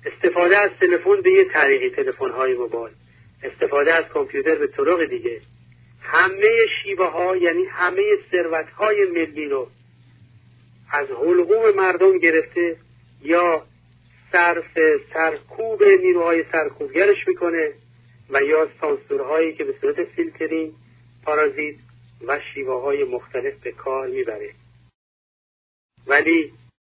استفاده از تلفن به یه طریقی، تلفن‌های موبایل، استفاده از کامپیوتر به طرق دیگه، همه شیوه ها، یعنی همه ثروت های ملی رو از حلقوم مردم گرفته یا سرکوب نیروهای سرکوبگرش میکنه و یا سانسورهایی که به صورت فیلترینگ، پارازیت و شیوه های مختلف به کار میبره. ولی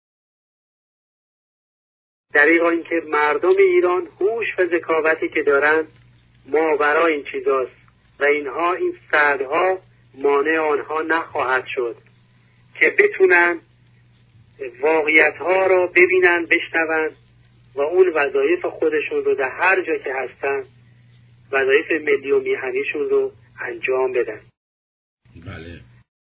دریغ اینکه مردم ایران هوش و ذکاوتی که دارن ماورای این چیزاست و این سدها مانع آنها نخواهد شد که بتونن واقعیت‌ها رو ببینن، بشنون و اون وظایف خودشون رو در هر جا که هستن، وظایف ملی و میهنیشون رو انجام بدن. بله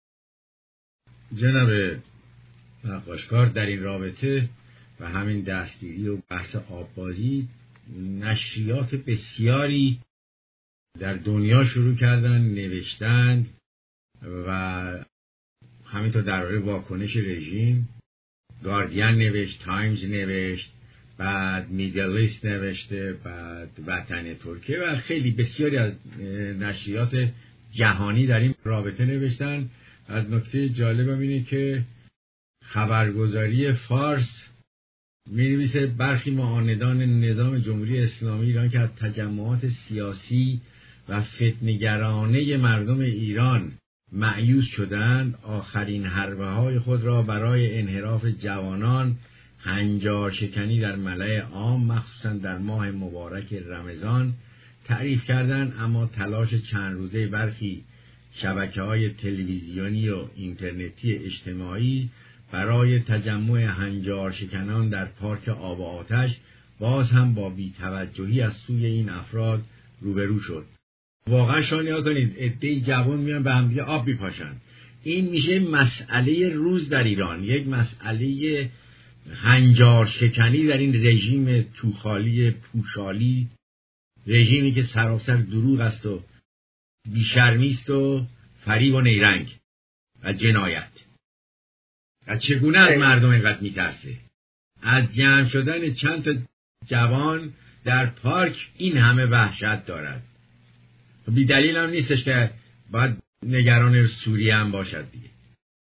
جناب نقاشکار، در این رابطه و همین دستگیری و بحث آببازی نشریات بسیاری در دنیا شروع کردن نوشتن و همینطور درباره واکنش رژیم گاردین نوشت، تایمز نوشت، بعد میدل ایست نوشته، بعد وطن ترکیه و خیلی بسیاری از نشریات جهانی در این رابطه نوشتن. از نکته جالبم اینه که خبرگزاری فارس می‌نویسه برخی معاندان نظام جمهوری اسلامی ایران که از تجمعات سیاسی و فتنه‌گرانه مردم ایران مایوس شدند، آخرین حربه‌های خود را برای انحراف جوانان، هنجار شکنی در ملأ عام مخصوصا در ماه مبارک رمضان تعریف کردند. اما تلاش چند روزه برخی شبکه‌های تلویزیونی و اینترنتی اجتماعی برای تجمع هنجار شکنان در پارک آب و آتش باز هم با بی‌توجهی از سوی این افراد روبرو شد. واقعا شما نگاه کنید، عده‌ای جوان میان به هم دیگه آب میپاشن. این میشه مسئله روز در ایران، یک مسئله هنجار شکنی در این رژیم توخالی پوشالی، رژیمی که سراسر دروغ است و بیشرمی است و فریب و نیرنگ و جنایت. و چگونه از مردم اینقدر میترسه؟ از جمع شدن چند تا جوان در پارک این همه وحشت دارد. بی دلیل هم نیستش که باید نگران سوریه هم باشد دیگه.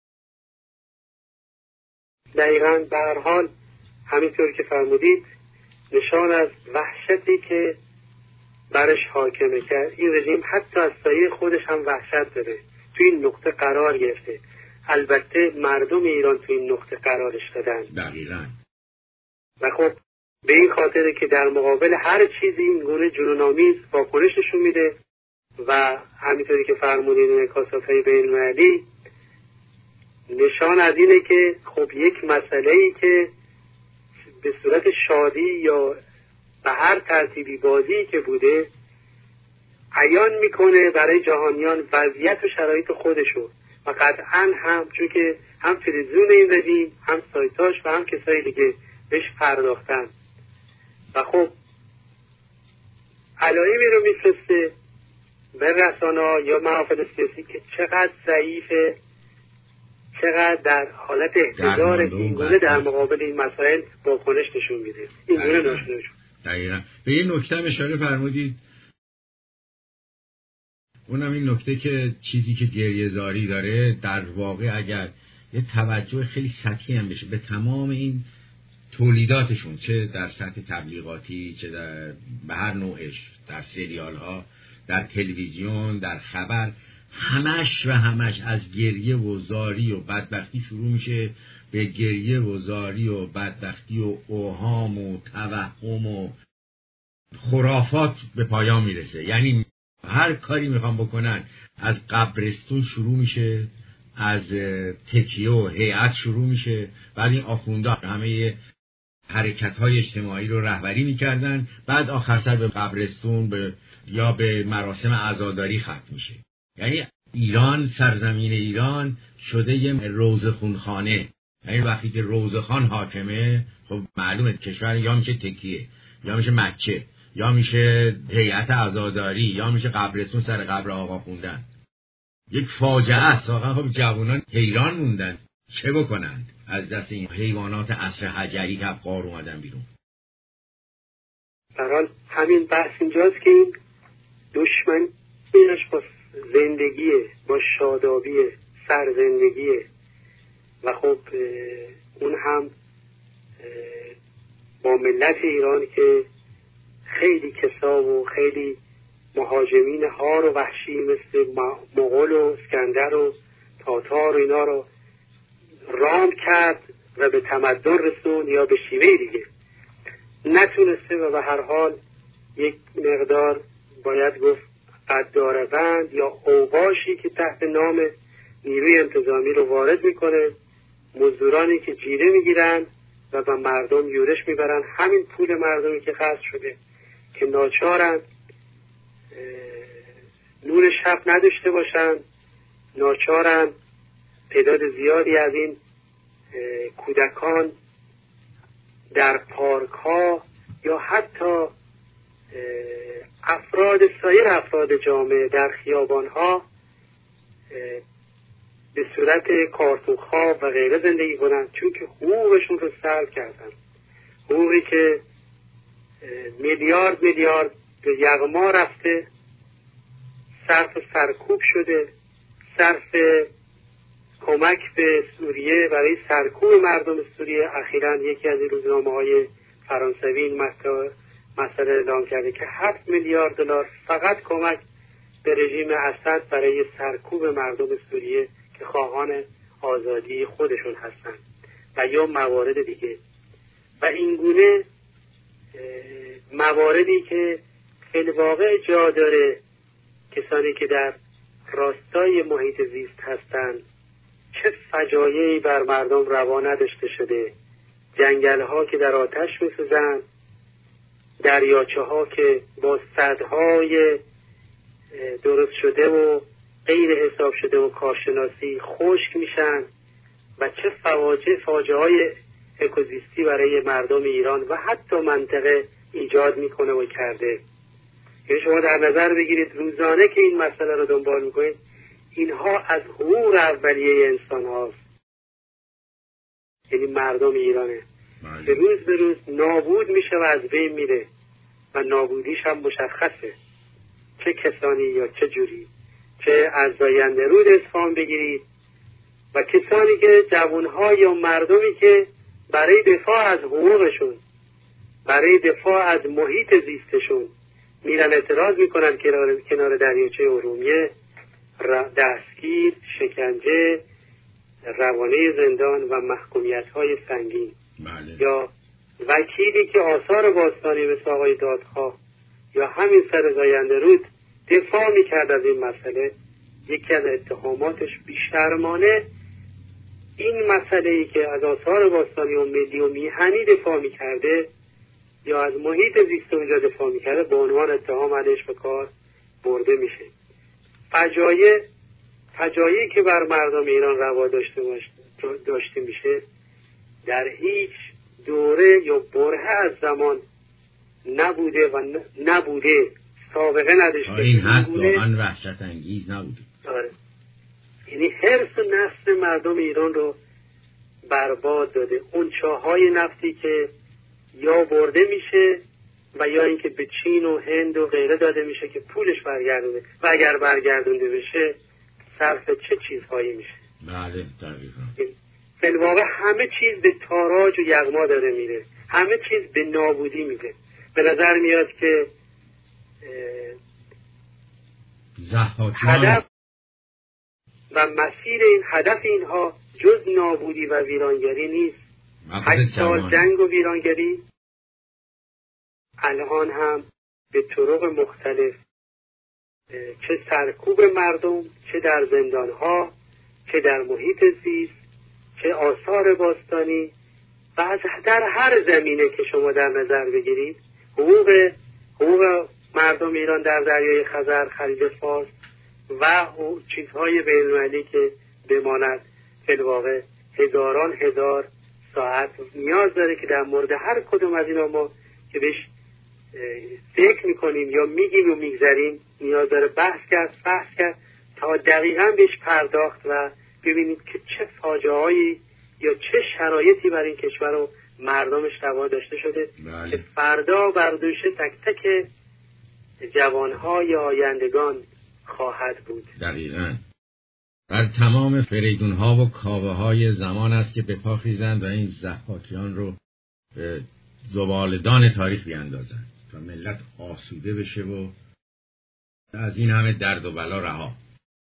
دقیقاً به هر حال همینطور که فرمودید نشان از وحشتی که برش حاکمه که این رژیم حتی از سایه خودش هم وحشت داره، تو این نقطه قرار گرفته. البته مردم ایران تو این نقطه قرارش دادن. دقیقاً. و خب به این خاطره که در مقابل هر چیزی این گونه جنون‌آمیز واکنش نشون میده و همینطوری که فرمودید انعکاسات‌های بین‌المللی نشان از اینه که خب یک مسئله‌ای که به صورت شادی یا به هر ترتیبی بازی که بوده عیان میکنه برای جهانیان وضعیت و شرایط خودشو و قطعاً هم چون که هم تلویزیون این رژیم هم سایتاش و هم کسای دیگه بهش پرداختن و خب علایمی رو میفرسته به رسانه‌ها یا محافل سیاسی که چقدر ضعیفه، چقدر در حالت احتضار اینگونه در مقابل این مسائل واکنش نشون میده. اینگونه نشون. دقیقاً. به این نکته اشاره فرمودید، اونم این نکته که چیزی که گریه‌زاری داره در واقع اگر یه توجه خیلی سطحی هم بشه به تمام این تولیداتشون، چه در سطح تبلیغاتی چه در به هر نوعش، در سریال ها، در تلویزیون، در خبر، همش از گریه و زاری و بدبختی شروع میشه به گریه و زاری و بدبختی و اوهام و توهم و خرافات به پایان میرسه. یعنی هر کاری میخوام بکنن از قبرستون شروع میشه، از تکیه و هیئت شروع میشه، بعد این آخونده همه حرکت‌های اجتماعی رو رهبری میکردن، بعد آخر سر به قبرستون یا به مراسم عزاداری ختم میشه. یعنی ایران، سرزمین ایران شده یه روزخونخانه. یعنی وقتی که روزخان حاکمه خب معلومه کشور یا میشه تکیه، یا میشه مچه، یا میشه هیئت عزاداری، یا میشه قبرستون سر قبر آقا خوندن. یک فاجعه است. واقعا خب جوانان حیران موندن چه بکنند از دست این حیوانات عصر حجری که غار اومدن بیرون. برحال همین بحث اینجاست که این دشمن اینش با زندگیه، با شادابیه، سرزندگیه و خب اون هم با ملت ایران که خیلی کسا و خیلی مهاجمین هار و وحشی مثل مغول و اسکندر و تاتار و اینا رو رام کرد و به تمدن رسون یا به شیوه دیگه نتونسته و به هر حال یک مقدار باید گفت قداربند یا اوباشی که تحت نام نیروی انتظامی رو وارد میکنه، مزدورانی که جیره میگیرن و به مردم یورش میبرن، همین پول مردمی که قصد شده که ناچارن نور شب نداشته باشن، ناچارن تعداد زیادی از این کودکان در پارک ها یا حتی سایر افراد جامعه در خیابان ها به صورت کارتون خواب و غیره زندگی کنند، چون که حقوقشون رو سلب کردن، حقوقی که میلیارد به یغما رفته، صرف سرکوب شده، صرف کمک به سوریه برای سرکوب مردم سوریه. اخیراً یکی از روزنامه‌های فرانسوی این مسئله اعلام کرده که 7 میلیارد دلار فقط کمک به رژیم اسد برای سرکوب مردم سوریه که خواهان آزادی خودشون هستند و یا موارد دیگه و این گونه مواردی که فی الواقع جا داره کسانی که در راستای محیط زیست هستند چه فجایعی بر مردم روا نداشته شده، جنگل ها که در آتش میسوزند، دریاچه ها که با سدهای درست شده و غیر حساب شده و کارشناسی خشک میشن و چه فاجعه های اکوزیستی برای مردم ایران و حتی منطقه ایجاد میکنه و کرده. یعنی شما در نظر بگیرید روزانه که این مسئله رو دنبال میکنید، اینها از حقوق اولیه انسان هاست، یعنی مردم ایرانه که روز به روز نابود میشه و از بین میره و نابودیش هم مشخصه، چه کسانی یا چه جوری، چه از زاینده رود اصفهان بگیرید و کسانی که جوانها یا مردمی که برای دفاع از حقوقشون، برای دفاع از محیط زیستشون میرن اعتراض میکنن کنار دریاچه ارومیه، دستگیر، شکنجه، روانه زندان و محکومیت‌های سنگین. بله. یا وکیلی که آثار باستانی مثل آقای دادخواه یا همین سر زاینده رود دفاع میکرد از این مسئله، یکی از اتهاماتش بیشترمانه این مسئله‌ای که از آثار باستانی و ملی و میهنی دفاع میکرده یا از محیط زیست اونجا دفاع میکرده به عنوان اتهام علیش به کار برده میشه. فجایعی که بر مردم ایران روا داشته میشه در هیچ دوره یا برهه از زمان نبوده و نبوده، سابقه نداشته. این حد واقعا وحشت انگیز نبوده. یعنی حرص نفس مردم ایران رو برباد داده. اون چاهای نفتی که یا برده میشه و یا اینکه به چین و هند و غیره داده میشه که پولش برگردونه و اگر برگردونده بشه صرف چه چیزهایی میشه. بله دقیقاً. فی الواقع همه چیز به تاراج و یغما داره میره، همه چیز به نابودی میره. به نظر میاد که هدف و مسیر این هدف اینها جز نابودی و ویرانگری نیست. 8 سال جنگ و ویرانگری، الان هم به طرق مختلف چه سرکوب مردم، چه در زندانها، چه در محیط زیست، چه آثار باستانی و در هر زمینه که شما در نظر بگیرید حقوق مردم ایران در دریای خزر، خلیج فارس و چیزهای بین‌المللی که بماند فی الواقع هزار ساعت نیاز داره که در مورد هر کدوم از اینا ما که بهش فکر میکنیم یا میگیم و میگذاریم نیاز داره بحث کرد تا دقیقاً بهش پرداخت و ببینید که چه فاجعه‌ای یا چه شرایطی برای این کشور رو مردمش روا داشته شده بله. که فردا بر دوش تک تک جوانهای آیندگان خواهد بود. دقیقاً. بر تمام فریدونها و کاوه های زمان است که به پا خیزند و این ضحاکیان رو به زبالدان تاریخ بیاندازند تا ملت آسوده بشه و از این همه درد و بلا رها.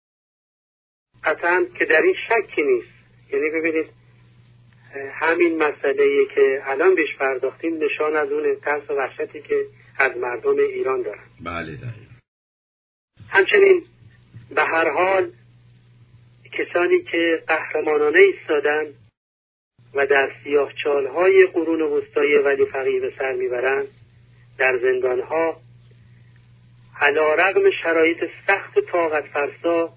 قطعاً که در این شکی نیست. یعنی ببینید همین مسئله‌ای که الان بهش پرداختیم نشان از اون ترس و وحشتی که از مردم ایران دارن. بله دقیقاً. همچنین به هر حال کسانی که قهرمانانه ایستادن و در سیاهچال‌های قرون وسطایی ولی فقیه به سر میبرند در زندانها علی‌رغم شرایط سخت و طاقت فرسا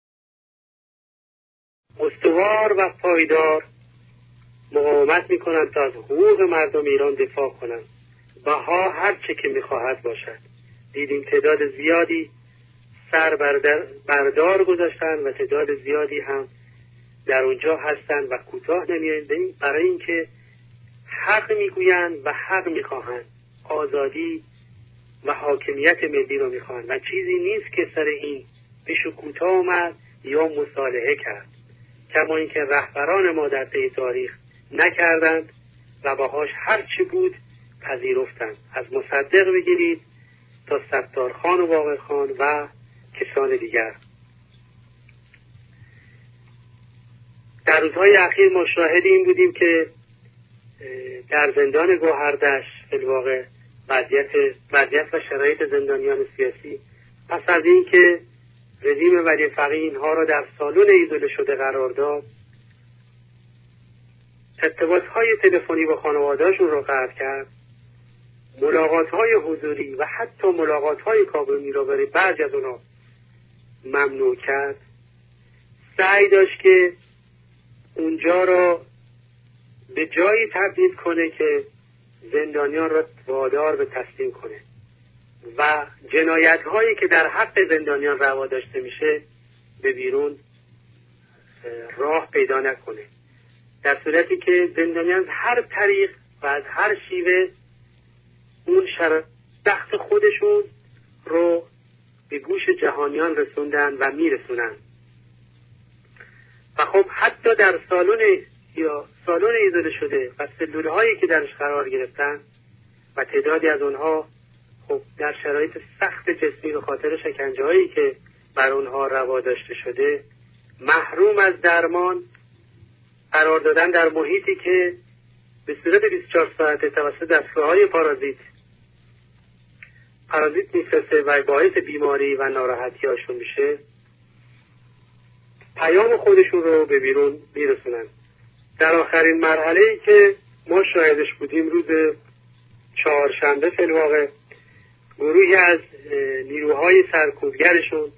استوار و پایدار مقاومت میکنند تا از حقوق مردم ایران دفاع کنند بها هر چه که میخواهد باشد. دیدیم تعداد زیادی سر بردار گذاشتن و تعداد زیادی هم در اونجا هستن و کوتاه نمیایند برای اینکه حق میگویند و حق میخواهند، آزادی و حاکمیت ملی رو میخواهند و چیزی نیست که سر این بشو کوتاه اومد یا مصالحه کرد، کما اینکه رهبران ما در طی تاریخ نکردند و باهاش هر چی بود پذیرفتند، از مصدق بگیرید تا ستارخان و باقرخان و کسان دیگر. در روزهای اخیر ما شاهد این بودیم که در زندان گوهردشت فی الواقع وضعیت و شرایط زندانیان سیاسی پس از این که رژیم ولی فقیه اینها را در سالن ایزوله شده قرار داد، ارتباط‌های تلفنی با خانواده‌شون را قطع کرد، ملاقات‌های حضوری و حتی ملاقات‌های کابینی را برای بعضی از اونها ممنوع کرد، سعی داشت که اونجا را به جایی تبدیل کنه که زندانیان را وادار به تسلیم کنه و جنایت‌هایی که در حق زندانیان روا داشته میشه به بیرون راه پیدا نکنه، در صورتی که زندانیان از هر طریق و از هر شیوه اون شرایط سخت خودشون رو به گوش جهانیان رسوندن و میرسونن. و خب حتی در سالن ایزوله شده و سلولهایی که درش قرار گرفتن و تعدادی از اونها خب در شرایط سخت جسمی به خاطر شکنجه‌هایی که بر اونها روا داشته شده محروم از درمان قرار دادن در محیطی که به صورت 24 ساعته توسط دستگاه‌های پارازیت میفرسته و باعث بیماری و ناراحتی هاشون میشه، پیام خودشون رو به بیرون میرسونن. در آخرین مرحله‌ای که ما شاهدش بودیم روز چهارشنبه فی الواقع گروهی از نیروهای سرکوبگرشون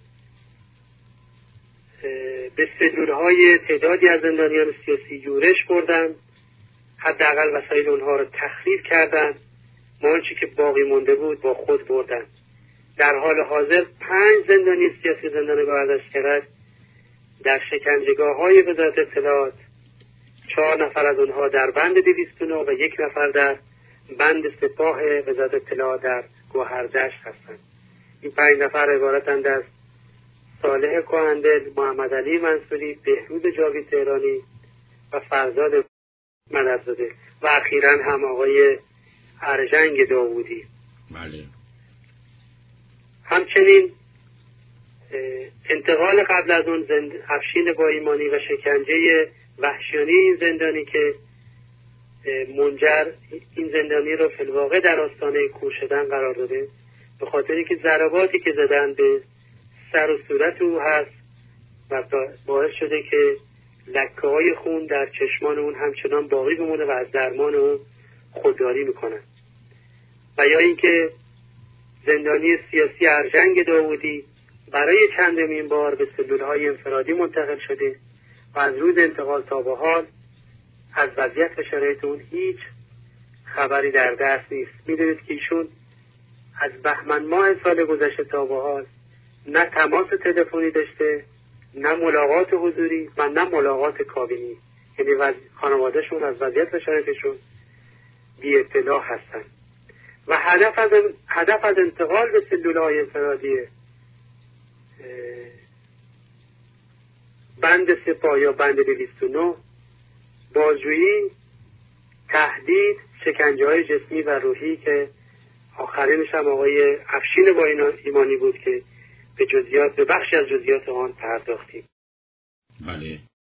به سلولهای تعدادی از زندانیان سیاسی یورش بردن، حداقل وسایل اونها رو تخریب کردن، آنچه که باقی مونده بود با خود بردن. در حال حاضر 5 زندانی سیاسی زندان گوهردشت در شکنجهگاه‌های وزارت اطلاعات، 4 نفر از اونها در بند 209 و 1 نفر در بند سپاه وزارت اطلاعات در گوهردشت هستند. این 5 نفر عبارتند از صالح کهندل، محمد علی منصوری، بهروز جاوید تهرانی و فرزاد مددزاده و اخیراً هم آقای ارژنگ داوودی. بله. همچنین انتقال قبل از اون افشین با ایمانی و شکنجه وحشیانه این زندانی که منجر این زندانی رو فی الواقع در آستانه کور شدن قرار داده، به خاطری که ضرباتی که زدن به سر و صورت او هست و باعث شده که لکه‌های خون در چشمان اون همچنان باقی بمونه و از درمان اون خودداری میکنن. و یا اینکه زندانی سیاسی ارژنگ داوودی برای چندمین بار به سلولهای انفرادی منتقل شده و از روز انتقال تا به حال از وضعیت و شرایط اون هیچ خبری در دست نیست. میدونید که ایشون از بهمن ماه سال گذشته تا به حال نه تماس تلفنی داشته، نه ملاقات حضوری و نه ملاقات کابینی. یعنی خانوادهشون از وضعیت و شرایطشون بی اطلاع هستند و هدف از انتقال به سلولهای انفرادی بند سپاه یا بند 209 بازجویی، تهدید، شکنجه‌های جسمی و روحی که آخرینش هم آقای افشین با ایمانی بود که به بخشی از جزئیات آن پرداختیم. بله.